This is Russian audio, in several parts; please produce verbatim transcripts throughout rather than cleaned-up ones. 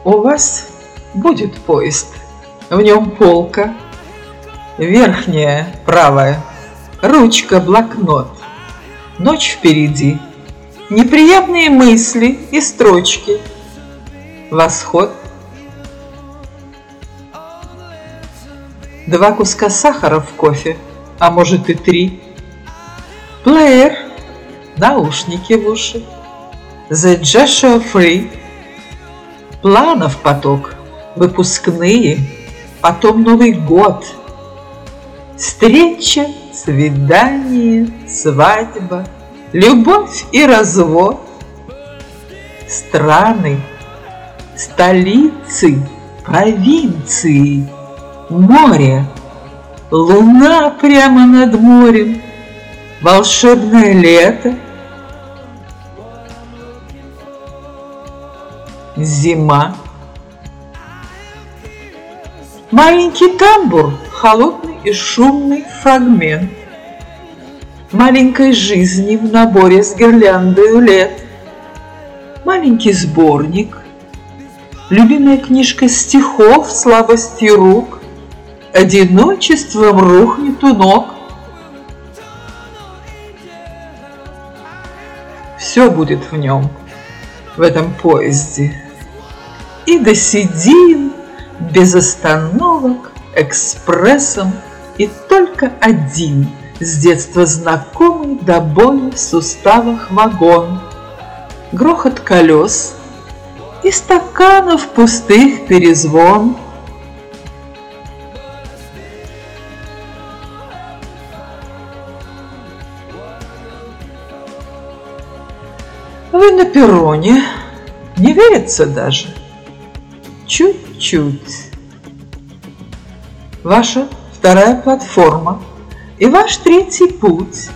У вас будет поезд, в нем полка, верхняя, правая, ручка, блокнот. Ночь впереди, неприятные мысли и строчки. Восход. Два куска сахара в кофе, а может и три. Плеер, наушники в уши. The Joshua Free. Планов поток, выпускные, потом Новый год. Встреча, свидание, свадьба, любовь и развод. Страны, столицы, провинции, море, луна прямо над морем, волшебное лето, зима. Маленький тамбур, холодный и шумный фрагмент маленькой жизни в наборе с гирляндою лет. Маленький сборник, любимая книжка стихов слабости рук, одиночеством рухнет у ног. Все будет в нем, в этом поезде. И досидим без остановок, экспрессом, и только один с детства знакомый до боли в суставах вагон. Грохот колес и стаканов пустых перезвон. Вы на перроне, не верится даже. Чуть-чуть. Ваша вторая платформа и ваш третий путь.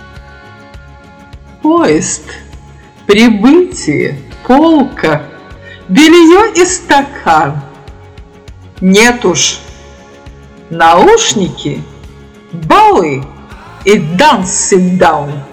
Поезд, прибытие, полка, белье и стакан. Нет уж, наушники, баллы и dancing down.